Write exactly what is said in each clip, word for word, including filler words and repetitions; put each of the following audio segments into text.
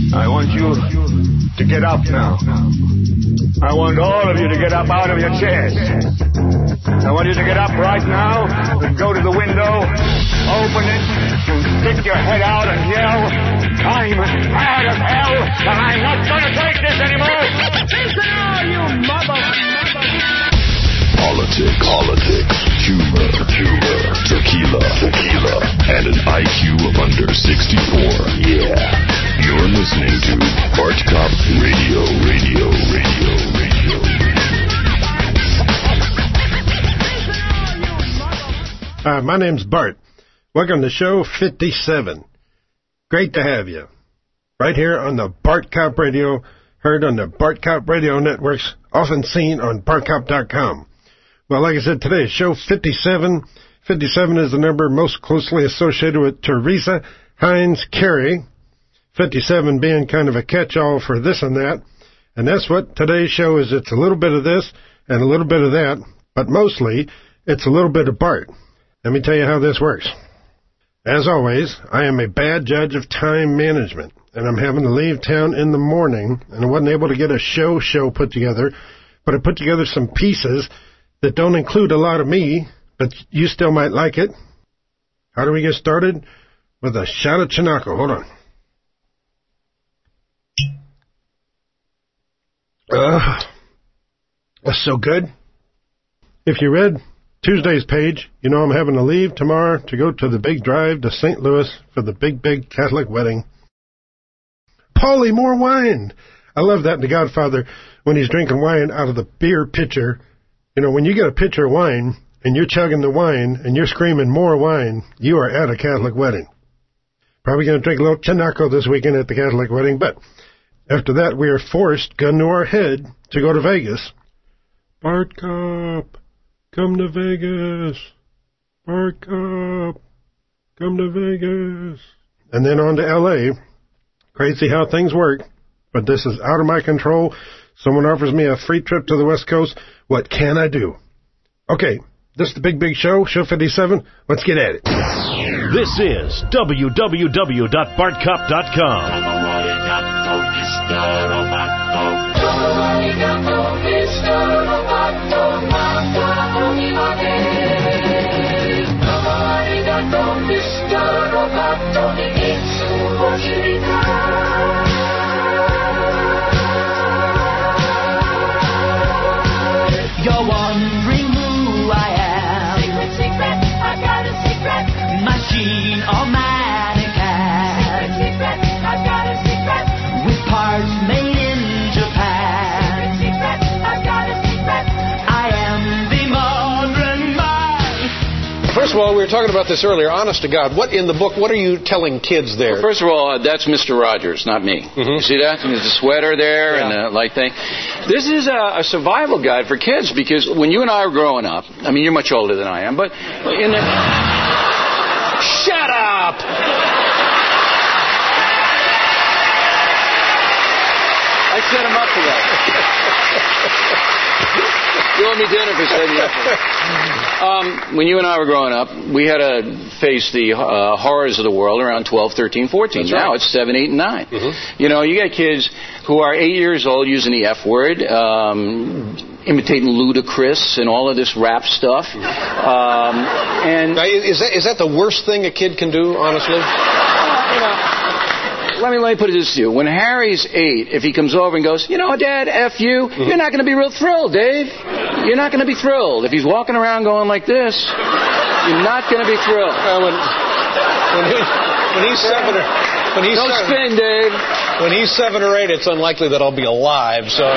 I want you to get up now. I want all of you to get up out of your chairs. I want you to get up right now and go to the window, open it, and stick your head out and yell, I'm mad as hell, and I'm not going to take this anymore. Listen all, you mother... Politics, politics, humor, humor, tequila, tequila, and an I Q of under sixty-four. Yeah. You're listening to Bart Cop Radio, Radio, Radio, Radio, Radio. Hi, my name's Bart. Welcome to show fifty-seven. Great to have you. Right here on the Bart Cop Radio, heard on the Bart Cop Radio networks, often seen on bart cop dot com. Well, like I said, today is show fifty-seven. fifty-seven is the number most closely associated with Teresa Heinz Kerry. fifty-seven being kind of a catch-all for this and that. And that's what today's show is. It's a little bit of this and a little bit of that, but mostly it's a little bit of Bart. Let me tell you how this works. As always, I am a bad judge of time management, and I'm having to leave town in the morning, and I wasn't able to get a show show put together, but I put together some pieces that don't include a lot of me, but you still might like it. How do we get started? With a shot of Chinaco. Hold on. Uh, that's so good. If you read Tuesday's page, you know I'm having to leave tomorrow to go to the big drive to Saint Louis for the big, big Catholic wedding. Paulie, more wine. I love that in The Godfather when he's drinking wine out of the beer pitcher. You know, when you get a pitcher of wine and you're chugging the wine and you're screaming more wine, you are at a Catholic wedding. Probably going to drink a little Chinaco this weekend at the Catholic wedding, but after that we are forced, gun to our head, to go to Vegas. Bart Cop, come to Vegas. Bart Cop, come to Vegas. And then on to L A. Crazy how things work, but this is out of my control. Someone offers me a free trip to the West Coast. What can I do? Okay, this is the Big Big Show, show fifty-seven. Let's get at it. This is w w w dot bart cop dot com. You're wondering who I am. Secret, secret, I got a secret. Machine or mannequin. Secret, secret, I got a secret. With parts made in Japan. Secret, secret, I got a secret. I am the modern man. First of all, we were talking about this earlier. Honest to God, what in the book, what are you telling kids there? Well, first of all, uh, that's Mister Rogers, not me. Mm-hmm. You see that? There's a sweater there yeah. and a light thing. This is a, a survival guide for kids because when you and I were growing up, I mean, you're much older than I am, but in the... Shut up! I set him up for that. You owe me dinner for setting up for that. Um, when you and I were growing up, we had to face the uh, horrors of the world around twelve, thirteen, fourteen. That's now right. It's seven, eight, and nine. Mm-hmm. You know, you got kids who are eight years old using the F word, um, imitating Ludacris and all of this rap stuff. Um, and now, is that is that the worst thing a kid can do, honestly? You know, let me, let me put it this to you. When Harry's eight, if he comes over and goes, you know, Dad, F you, mm-hmm. you're not going to be real thrilled, Dave. You're not going to be thrilled. If he's walking around going like this, you're not going to be thrilled. Uh, when, when, he, when he's seven or... When he's Don't seven, spin, Dave. When he's seven or eight, it's unlikely that I'll be alive, so...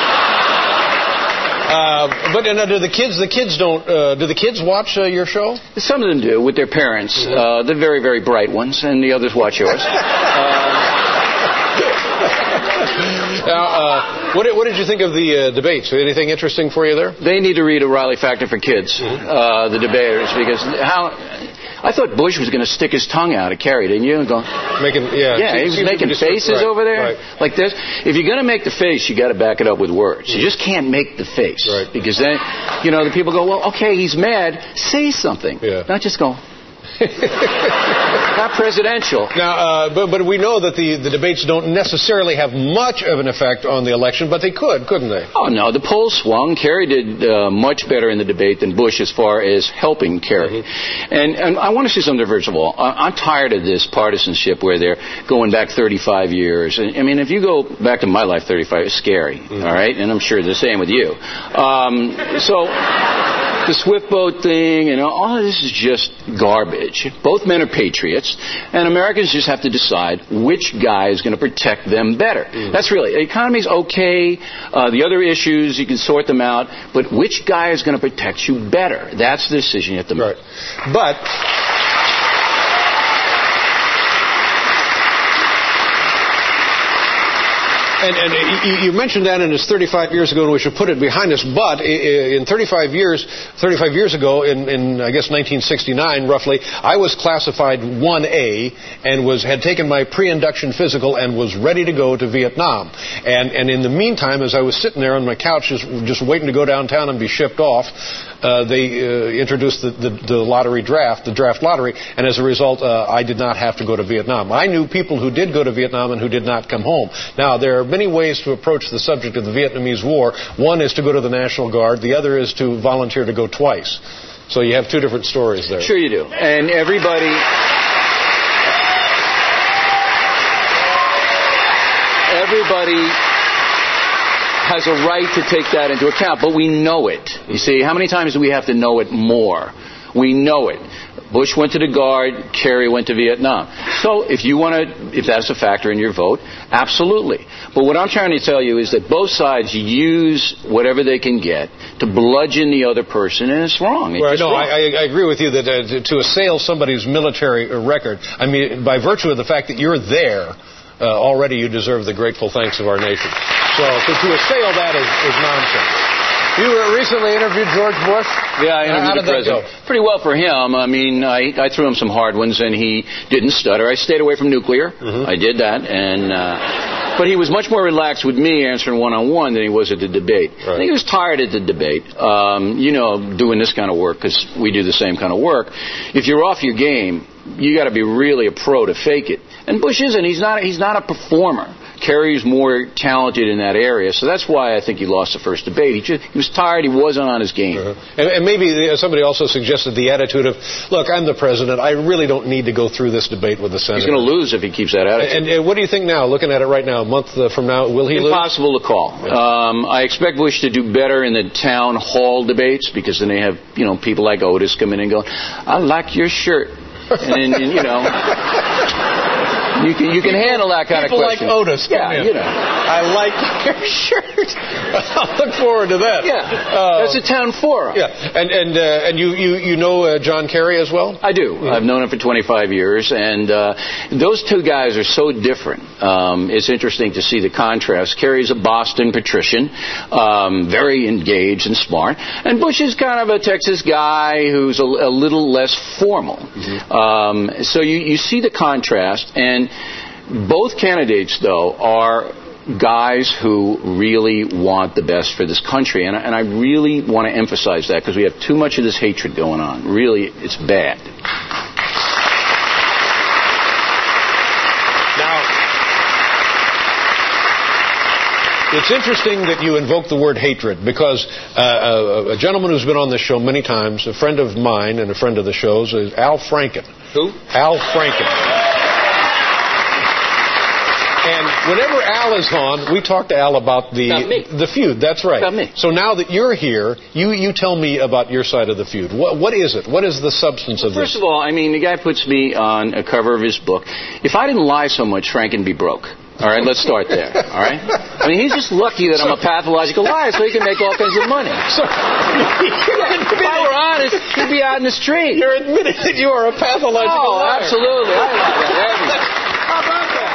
Uh, but uh, do the kids? The kids don't. Uh, do the kids watch uh, your show? Some of them do with their parents. Mm-hmm. Uh, the very, very bright ones, and the others watch yours. uh, now, uh, what, what did you think of the uh, debates? Anything interesting for you there? They need to read O'Reilly Factor for Kids. Mm-hmm. uh, the debaters, because how. I thought Bush was going to stick his tongue out at Kerry, didn't you? And go, making, yeah, yeah, he was making faces right, over there right. like this. If you're going to make the face, you got to back it up with words. You just can't make the face right. because then, you know, the people go, well, okay, he's mad. Say something, yeah. not just go. Not presidential. Now, uh, but, but we know that the, the debates don't necessarily have much of an effect on the election, but they could, couldn't they? Oh, no. The polls swung. Kerry did uh, much better in the debate than Bush as far as helping Kerry. Mm-hmm. And, and I want to say something, first of all. I, I'm tired of this partisanship where they're going back thirty-five years. And, I mean, if you go back to my life, thirty-five, it's scary, mm-hmm. all right? And I'm sure the same with you. Um, so... The Swift boat thing and all of this is just garbage. Both men are patriots, and Americans just have to decide which guy is going to protect them better. Mm. That's really, the economy's okay, uh, the other issues, you can sort them out, but which guy is going to protect you better? That's the decision you have to make. Right. But... And, and you mentioned that, and it's thirty-five years ago, and we should put it behind us. But in thirty-five years, thirty-five years ago, in, in I guess nineteen sixty-nine, roughly, I was classified one A and was had taken my pre-induction physical and was ready to go to Vietnam. And and in the meantime, as I was sitting there on my couch, just just waiting to go downtown and be shipped off, uh, they uh, introduced the, the the lottery draft, the draft lottery, and as a result, uh, I did not have to go to Vietnam. I knew people who did go to Vietnam and who did not come home. Now there are many ways to approach the subject of the Vietnamese War. One is to go to the National Guard. The other is to volunteer to go twice. So you have two different stories there. Sure you do. And everybody... Everybody has a right to take that into account, but we know it. You see, how many times do we have to know it more? We know it. Bush went to the Guard, Kerry went to Vietnam. So if you want to, if that's a factor in your vote, absolutely. But what I'm trying to tell you is that both sides use whatever they can get to bludgeon the other person, and it's wrong. It's well, no, wrong. I, I agree with you that uh, to assail somebody's military record, I mean, by virtue of the fact that you're there, uh, already you deserve the grateful thanks of our nation. So to, to assail that is, is nonsense. You recently interviewed George Bush? Yeah, I interviewed the president. Pretty well for him. I mean, I, I threw him some hard ones, and he didn't stutter. I stayed away from nuclear. Mm-hmm. I did that, and uh, but he was much more relaxed with me answering one-on-one than he was at the debate. Right. I think he was tired at the debate. Um, you know, doing this kind of work, because we do the same kind of work. If you're off your game, you got to be really a pro to fake it. And Bush isn't. He's not. He's not a performer. Kerry's more talented in that area, so that's why I think he lost the first debate. He, just, he was tired. He wasn't on his game. Uh-huh. and, and maybe somebody also suggested the attitude of, look, I'm the president. I really don't need to go through this debate with the senator. He's going to lose if he keeps that attitude. And, and what do you think now, looking at it right now, a month from now, will he lose? Impossible to call. Um, I expect Bush to do better in the town hall debates, because then they have, you know, people like Otis come in and go, I like your shirt. And, and you know... You can you can people, handle that kind of question. People like Otis. Yeah, in. you know. I like your shirt. I'll look forward to that. Yeah, uh, that's a town forum. Yeah, and and uh, and you you you know uh, John Kerry as well? I do. Mm-hmm. I've known him for twenty-five years, and uh, those two guys are so different. Um, it's interesting to see the contrast. Kerry's a Boston patrician, um, very engaged and smart, and Bush is kind of a Texas guy who's a, a little less formal. Mm-hmm. Um, so you you see the contrast. And both candidates, though, are guys who really want the best for this country. And, and I really want to emphasize that, because we have too much of this hatred going on. Really, it's bad. Now, it's interesting that you invoke the word hatred, because uh, a, a gentleman who's been on this show many times, a friend of mine and a friend of the show's, is Al Franken. Who? Al Franken. And whenever Al is on, we talk to Al about the the feud. That's right. About me. So now that you're here, you, you tell me about your side of the feud. What what is it? What is the substance of well, this? First of all, I mean, the guy puts me on a cover of his book. If I didn't lie so much, Franken'd be broke. All right, let's start there. All right? I mean, he's just lucky that I'm a pathological liar, so he can make all kinds of money. So, if I were honest, he'd be out in the street. You're admitting that you are a pathological oh, liar. Absolutely. I like that. How about that?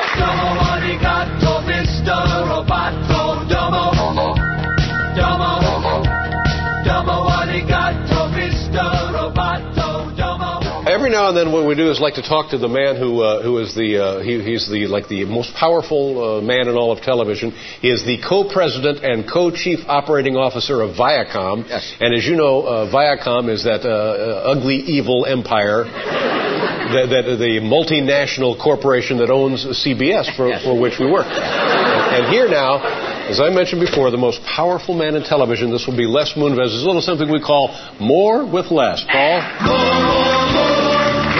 Every now and then, what we do is like to talk to the man who uh, who is the uh, he, he's the like the most powerful uh, man in all of television. He is the co-president and co-chief operating officer of Viacom. Yes. And as you know, uh, Viacom is that uh, uh, ugly, evil empire the, the, the multinational corporation that owns C B S, for, for which we work. And, and here now, as I mentioned before, the most powerful man in television, this will be Les Moonves. There's a little something we call More with Les. Paul? More, more, more.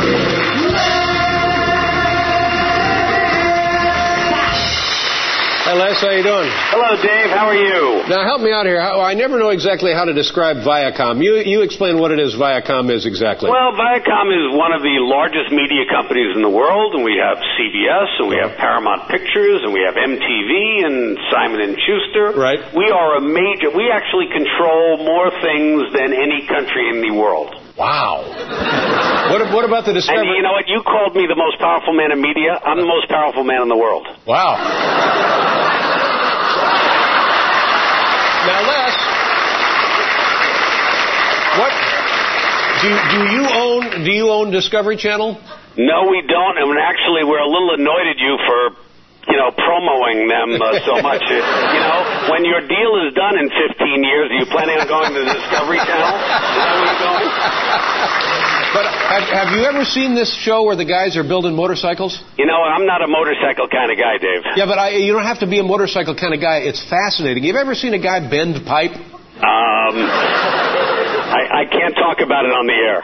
Hi, Les. How you doing? Hello, Dave. How are you? Now, help me out here. I never know exactly how to describe Viacom. You you explain what it is Viacom is exactly. Well, Viacom is one of the largest media companies in the world, and we have C B S, and we have Paramount Pictures, and we have M T V, and Simon and Schuster. Right. We are a major... We actually control more things than any country in the world. Wow. What, what about the discovery? And you know what? You called me the most powerful man in media. I'm the most powerful man in the world. Wow. Now, Les, what do, do you own? Do you own Discovery Channel? No, we don't. And actually, we're a little annoyed at you for, you know, promoting them uh, so much. You know, when your deal is done in fifteen years, are you planning on going to the Discovery Channel? Is that where you're going? But have, have you ever seen this show where the guys are building motorcycles? You know, I'm not a motorcycle kind of guy, Dave. Yeah, but I, you don't have to be a motorcycle kind of guy. It's fascinating. Have you ever seen a guy bend pipe? Um, I, I can't talk about it on the air.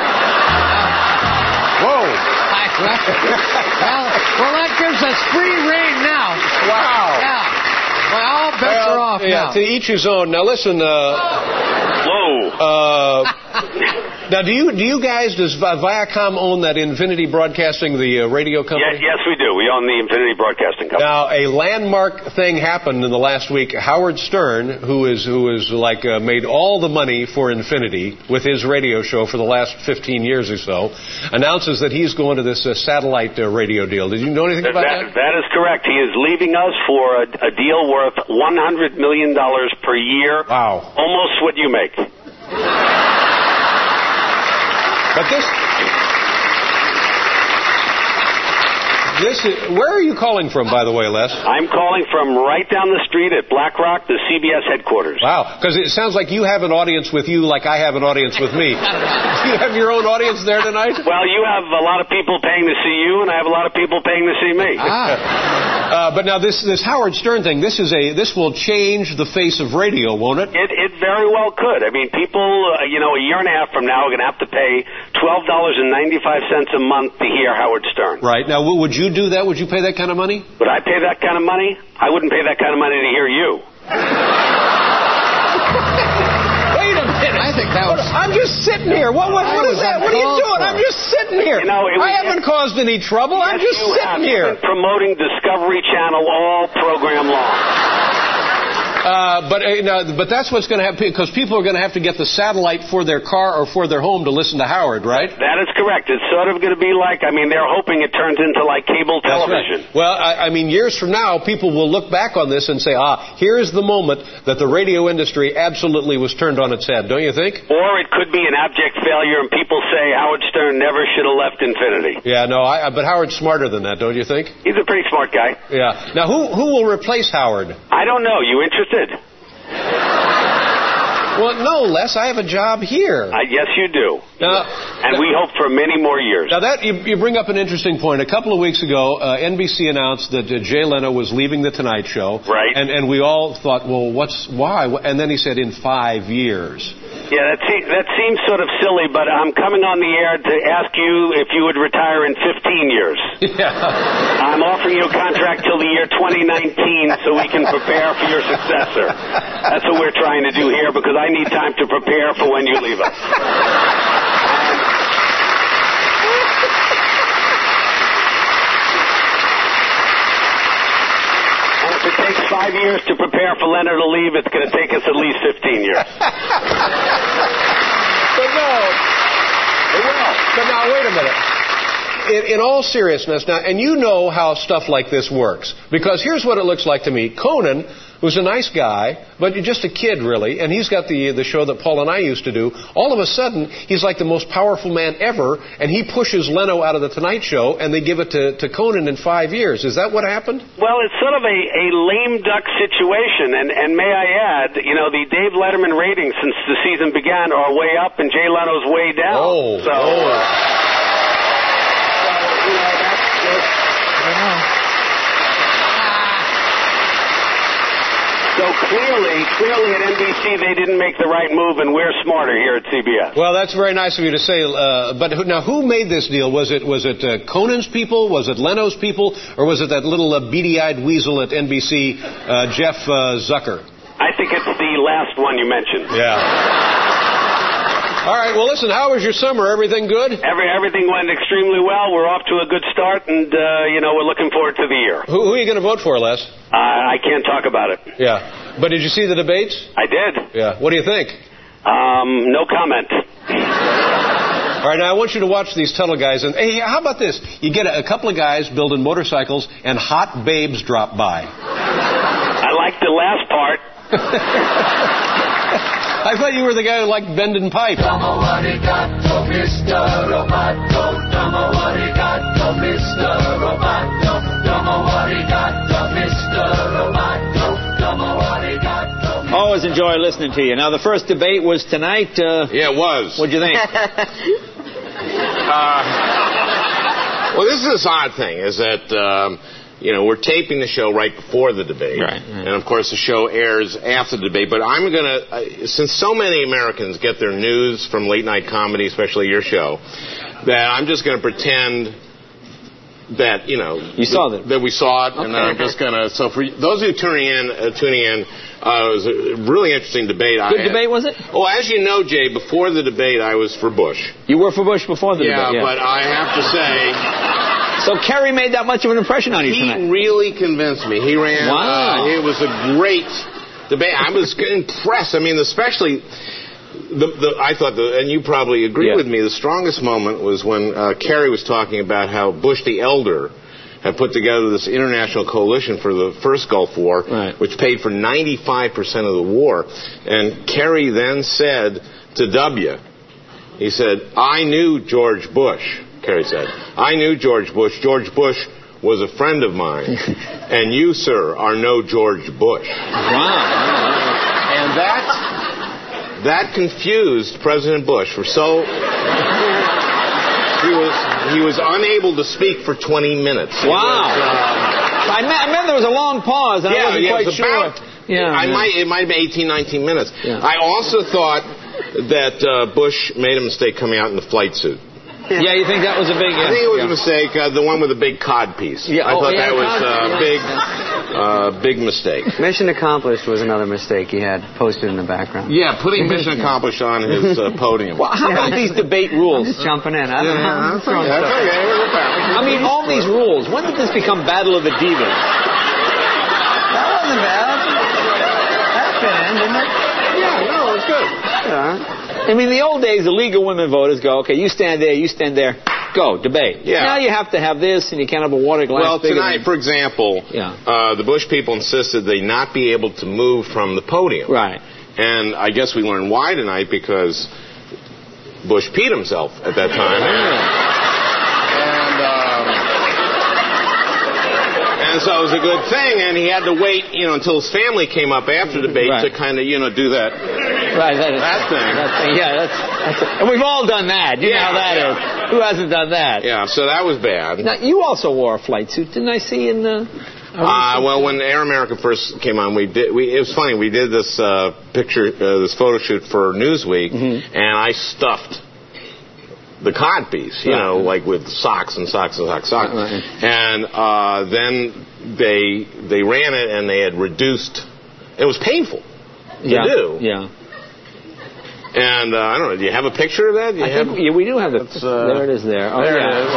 Whoa. well, well, that gives us free reign now. Wow. Yeah. Well, all bets well, are off yeah, now. To each his own. Now, listen. Uh, Whoa. Uh, now, do you do you guys, does Viacom own that Infinity Broadcasting, the uh, radio company? Yes, yes, we do. We own the Infinity Broadcasting Company. Now, a landmark thing happened in the last week. Howard Stern, who is who is like uh, made all the money for Infinity with his radio show for the last fifteen years or so, announces that he's going to this uh, satellite uh, radio deal. Did you know anything about that? That, that is correct. He is leaving us for a, a deal worth one hundred million dollars per year. Wow. Almost what you make. But this, this is, where are you calling from, by the way, Les? I'm calling from right down the street at Black Rock, the C B S headquarters. Wow, because it sounds like you have an audience with you like I have an audience with me. Do you have your own audience there tonight? Well, you have a lot of people paying to see you, and I have a lot of people paying to see me. Ah. Uh, but now this this Howard Stern thing, this is a this will change the face of radio, won't it? It, it very well could. I mean, people, uh, you know, a year and a half from now are going to have to pay twelve dollars and ninety-five cents a month to hear Howard Stern. Right. Now, would you do that? Would you pay that kind of money? Would I pay that kind of money? I wouldn't pay that kind of money to hear you. Wait a minute. I think that was... I'm just sitting here. What, what, what is that? What are you doing? I'm just sitting here. You know, it was, I haven't caused any trouble. Yes, I'm just you sitting have. here. You've been promoting Discovery Channel all program long. Uh, but uh, now, but that's what's going to happen, because people are going to have to get the satellite for their car or for their home to listen to Howard, right? That is correct. It's sort of going to be like, I mean, they're hoping it turns into like cable television. Right. Well, I, I mean, years from now, people will look back on this and say, ah, here's the moment that the radio industry absolutely was turned on its head, don't you think? Or it could be an abject failure and people say Howard Stern never should have left Infinity. Yeah, no, I, but Howard's smarter than that, don't you think? He's a pretty smart guy. Yeah. Now, who who will replace Howard? I don't know. You interested? Well, no, Les, I have a job here. Uh, yes, you do. Now, and we hope for many more years. Now, that you, you bring up an interesting point. A couple of weeks ago, uh, N B C announced that uh, Jay Leno was leaving The Tonight Show. Right. And, and we all thought, well, what's why? And then he said, in five years. Yeah, that, se- that seems sort of silly, but I'm coming on the air to ask you if you would retire in fifteen years. Yeah. I'm offering you a contract till the year twenty nineteen so we can prepare for your successor. That's what we're trying to do here, because I need time to prepare for when you leave us. And if it takes five years to prepare for Leonard to leave, it's going to take us at least fifteen years. But no. It will. But now, wait a minute. In, in all seriousness, now, and you know how stuff like this works, because here's what it looks like to me. Conan, who's a nice guy, but just a kid, really, and he's got the the show that Paul and I used to do. All of a sudden, he's like the most powerful man ever, and he pushes Leno out of The Tonight Show, and they give it to, to Conan in five years. Is that what happened? Well, it's sort of a, a lame duck situation, and, and may I add, you know, the Dave Letterman ratings since the season began are way up, and Jay Leno's way down. Oh, so. oh. So clearly, clearly at N B C they didn't make the right move, and we're smarter here at C B S. Well, that's very nice of you to say. Uh, but who, now, who made this deal? Was it was it uh, Conan's people? Was it Leno's people? Or was it that little uh, beady-eyed weasel at N B C, uh, Jeff uh, Zucker? I think it's the last one you mentioned. Yeah. All right, well, listen, how was your summer? Everything good? Every, everything went extremely well. We're off to a good start, and, uh, you know, we're looking forward to the year. Who, who are you going to vote for, Les? Uh, I can't talk about it. Yeah. But did you see the debates? I did. Yeah. What do you think? Um, no comment. All right, now I want you to watch these Tuttle guys. And hey, how about this? You get a, a couple of guys building motorcycles, and hot babes drop by. I like the last part. I thought you were the guy who liked bending pipe. Always enjoy listening to you. Now, the first debate was tonight. Uh, yeah, it was. What'd you think? uh, well, this is this odd thing, is that... Um, You know, we're taping the show right before the debate. Right, right. And, of course, the show airs after the debate. But I'm going to, uh, since so many Americans get their news from late-night comedy, especially your show, that I'm just going to pretend that, you know... You saw that. That we saw it. Okay. And then I'm just going to... So for those of you tuning in, uh, tuning in, uh, it was a really interesting debate. Good I debate, was it? Well, as you know, Jay, before the debate, I was for Bush. You were for Bush before the yeah, debate. Yeah, but I have to say... So Kerry made that much of an impression on you he tonight? He really convinced me. He ran. Wow. Uh, it was a great debate. I was impressed. I mean, especially, the, the, I thought, the, and you probably agree yeah. with me, the strongest moment was when uh, Kerry was talking about how Bush the Elder had put together this international coalition for the first Gulf War, right. which paid for ninety-five percent of the war. And Kerry then said to W, he said, I knew George Bush. Kerry said, I knew George Bush. George Bush was a friend of mine. And you, sir, are no George Bush. Wow. And that, that confused President Bush for so... He was, he was unable to speak for twenty minutes. Wow. Was, uh, I, me- I remember there was a long pause, and yeah, I wasn't yeah, quite it was sure. about, yeah, I yeah. might, it might have been eighteen, nineteen minutes. Yeah. I also thought that uh, Bush made a mistake coming out in the flight suit. Yeah, you think that was a big... I think it was yeah. a mistake. Uh, the one with the big cod piece. Yeah, I oh, thought yeah, that was a yeah. uh, big, uh, big mistake. Mission accomplished was another mistake he had posted in the background. Yeah, putting mission accomplished on his uh, podium. Well, how about these debate rules? I'm just jumping in. I don't Yeah, know. that's okay. That's okay. I mean, all these rules. When did this become Battle of the Divas? That wasn't bad. That fit in, didn't it? Yeah, no, it's good. Yeah. I mean, the old days, the League of Women Voters go, okay, you stand there, you stand there, go, debate. Yeah. Now you have to have this, and you can't have a water glass. Well, bigger tonight, than... for example, Yeah. uh, the Bush people insisted they not be able to move from the podium. Right. And I guess we learned why tonight, because Bush peed himself at that time. and, um, and so it was a good thing, and he had to wait, you know, until his family came up after the debate Right. to kind of, you know, do that. Right, that, is, That thing. That thing. Yeah, that's, that's and we've all done that. You Yeah, know how that yeah. is. Who hasn't done that? Yeah, so that was bad. Now, you also wore a flight suit, didn't I see in the... Uh, well, when Air America first came on, we did. We, it was funny. We did this uh, picture, uh, this photo shoot for Newsweek, Mm-hmm. and I stuffed the cod piece, you Right. know, like with socks and socks and socks, socks. Right. And uh, then they they ran it, and they had reduced. It was painful to yeah. do. Yeah. And uh, I don't know. Do you have a picture of that? Do you I have, think, yeah, we do have the... uh, there it is there. Oh, there yeah. it is.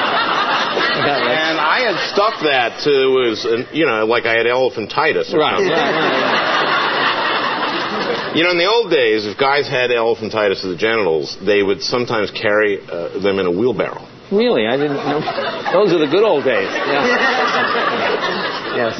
And I had stuffed that to, was, you know, like I had elephantitis. Or Right, something. right, right. You know, in the old days, if guys had elephantitis of the genitals, they would sometimes carry uh, them in a wheelbarrow. Really? I didn't know. Those are the good old days. Yeah. Yes.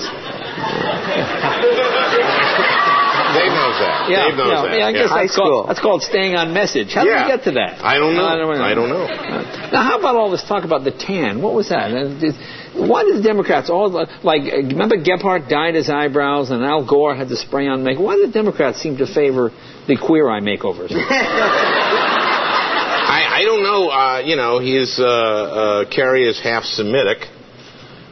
Dave knows that. Yeah, Dave knows yeah, that. yeah, I guess High that's called, school. that's called staying on message. How Yeah. did we get to that? I don't know. I don't know. I don't know. Now, how about all this talk about the tan? What was that? Uh, did- Why did the Democrats all like? uh, Remember, Gephardt dyed his eyebrows, and Al Gore had the spray-on makeup. Why did the Democrats seem to favor the queer eye makeovers? I, I don't know. Uh, you know, he's uh, uh, Kerry is half Semitic.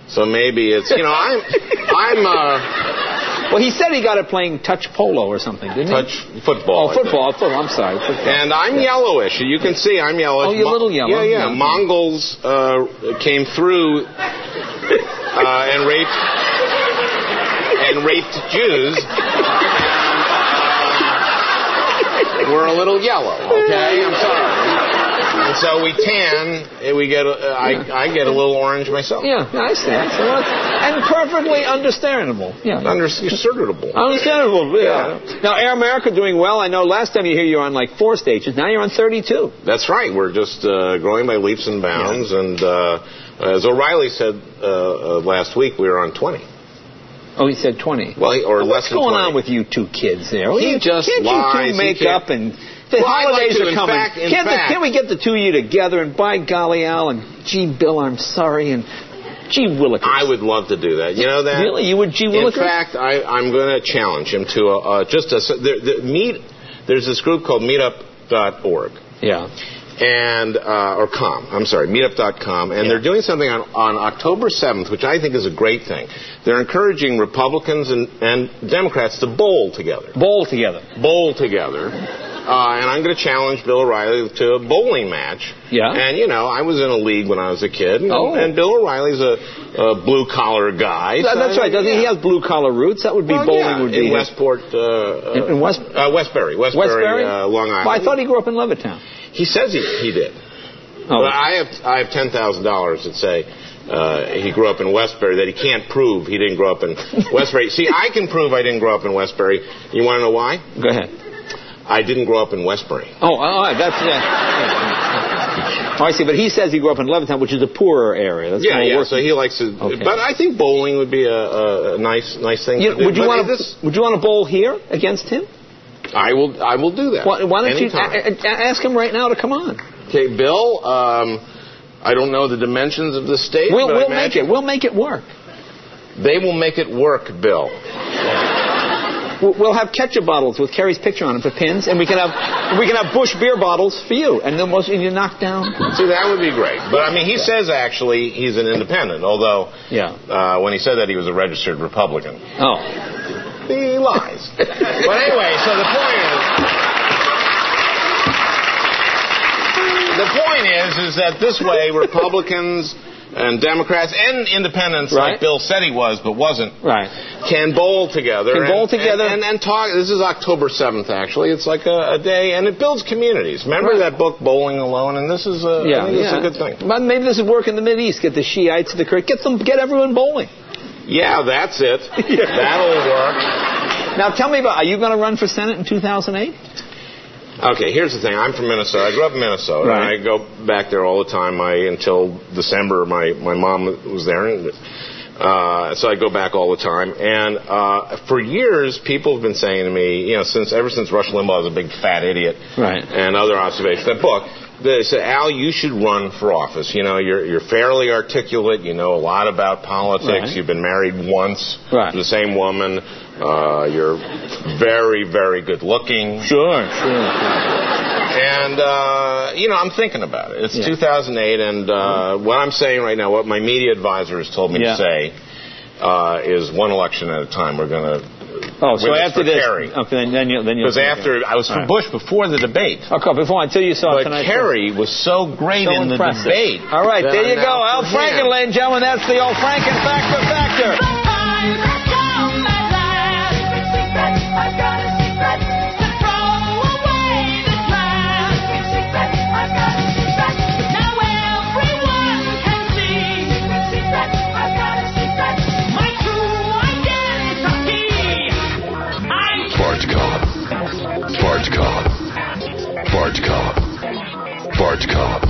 So maybe it's, you know, I'm, I'm, uh... Well, he said he got it playing touch polo or something, didn't touch he? Touch football. Oh, football. football. I'm sorry. Football. And I'm yeah. yellowish. You can see I'm yellowish. Oh, you're a little yellow. Yeah, yeah. yeah. Mongols uh, came through uh, and raped and raped Jews. We're a little yellow, okay? I'm sorry. And so we tan, and we get. A, uh, I, I get a little orange myself. Yeah, I see. And perfectly understandable. Yeah, understandable. Understandable. Yeah. yeah. Now, Air America doing well. I know last time you here you were on like four stations. Now you're on thirty-two. That's right. We're just uh, growing by leaps and bounds. Yeah. And uh, as O'Reilly said uh, uh, last week, we were on twenty. Oh, he said twenty. Well, or well, less than twenty. What's going twenty. on with you two kids there? He you, just can't lies. you two make up and... The well, holidays like to, are coming. In fact, in can't, fact, the, can't we get the two of you together and by golly, Al, and gee, Bill, I'm sorry, and gee willikers. I would love to do that. You know that? Really? You would gee willikers? In fact, I, I'm going to challenge him to a, uh, just a... The, the meet, there's this group called meetup dot org. Yeah. And, uh, or com, I'm sorry, meetup dot com, and yeah. they're doing something on, on October seventh, which I think is a great thing. They're encouraging Republicans and, and Democrats to bowl together. Bowl together. Bowl together. Uh, and I'm going to challenge Bill O'Reilly to a bowling match. Yeah. And, you know, I was in a league when I was a kid. And, oh. and Bill O'Reilly's a, a blue-collar guy. That, so that's right. Doesn't yeah. he have blue-collar roots? That would be well, bowling yeah. would be in Westport. Uh, in, in West uh, Westbury. Westbury, Westbury? Uh, Long Island. Well, I thought he grew up in Levittown. He says he, he did. Oh. But I have I have ten thousand dollars that say uh, he grew up in Westbury that he can't prove he didn't grow up in Westbury. See, I can prove I didn't grow up in Westbury. You want to know why? Go ahead. I didn't grow up in Westbury. Oh, oh that's yeah. yeah. Oh, I see. But he says he grew up in Levittown, which is a poorer area. That's yeah, yeah. Working. So he likes to. Okay. But I think bowling would be a, a, a nice, nice thing. You, to do. Would you but want to? This, would you want to bowl here against him? I will. I will do that. Why, why don't anytime. you a, a, ask him right now to come on? Okay, Bill. Um, I don't know the dimensions of the stage. We'll, but we'll I make it. We'll make it work. They will make it work, Bill. We'll have ketchup bottles with Kerry's picture on them for pins, and we can have we can have Bush beer bottles for you, and then once you knock down. See, that would be great. But I mean, he says actually he's an independent, although yeah. uh, when he said that he was a registered Republican. Oh, he lies. But anyway, so the point is, the point is, is that this way Republicans and Democrats and independents, right. like Bill said he was but wasn't, right. can bowl together. Can and, bowl together. And, and, and talk. This is October seventh, actually. It's like a, a day, and it builds communities. Remember right. that book, Bowling Alone? And this is a, yeah, I think yeah. this is a good thing. But maybe this would work in the Mideast. Get the Shiites, the Kurds, get them, get everyone bowling. Yeah, that's it. yeah. That'll work. Now tell me about, are you going to run for Senate in two thousand eight? Okay, here's the thing. I'm from Minnesota. I grew up in Minnesota. Right. And I go back there all the time. I until December, my, my mom was there. And, uh, so I go back all the time. And uh, for years, people have been saying to me, you know, since ever since Rush Limbaugh was a big fat idiot, right. and other observations, that book, they said, Al, you should run for office. You know, you're you're fairly articulate. You know a lot about politics. Right. You've been married once right. to the same woman. Uh, you're very, very good looking. Sure, sure. sure. And, uh, you know, I'm thinking about it. It's yeah. two thousand eight, and uh, what I'm saying right now, what my media advisor has told me yeah. to say, uh, is one election at a time. We're going to. Oh, so after this, Kerry. okay, then, then you then you. Because after I was for right. Bush before the debate. Okay, before until you saw but tonight. Kerry was so great so in impressive. the debate. All right, there you go, Al Franken, ladies and gentlemen. That's the old Franken Factor Factor. Bart Cobb. Bart Cobb. Bart Cobb.